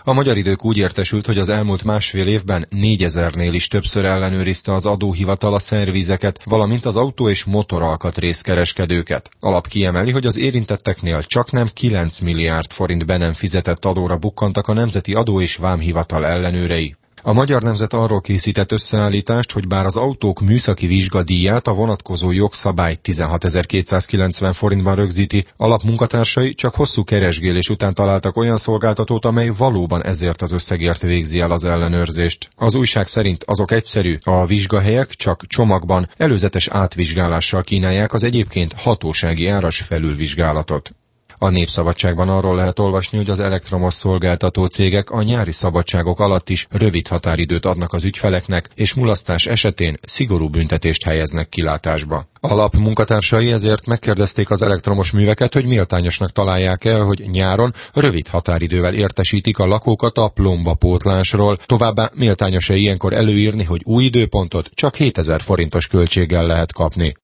A Magyar Idők úgy értesült, hogy az elmúlt másfél évben 4000-nél is többször ellenőrizte az adóhivatal a szervizeket, valamint az autó- és motoralkatrészkereskedőket. A lap kiemeli, hogy az érintetteknél csaknem 9 milliárd forint be nem fizetett adóra bukkantak a Nemzeti Adó- és Vámhivatal ellenőrei. A Magyar Nemzet arról készített összeállítást, hogy bár az autók műszaki vizsgadíját a vonatkozó jogszabály 16.290 forintban rögzíti, a lap munkatársai csak hosszú keresgélés után találtak olyan szolgáltatót, amely valóban ezért az összegért végzi el az ellenőrzést. Az újság szerint azok egyszerű, a vizsgahelyek csak csomagban, előzetes átvizsgálással kínálják az egyébként hatósági áras felülvizsgálatot. A Népszabadságban arról lehet olvasni, hogy az elektromos szolgáltató cégek a nyári szabadságok alatt is rövid határidőt adnak az ügyfeleknek, és mulasztás esetén szigorú büntetést helyeznek kilátásba. A lap munkatársai ezért megkérdezték az elektromos műveket, hogy méltányosnak találják el, hogy nyáron rövid határidővel értesítik a lakókat a plombapótlásról, továbbá méltányos-e ilyenkor előírni, hogy új időpontot csak 7000 forintos költséggel lehet kapni.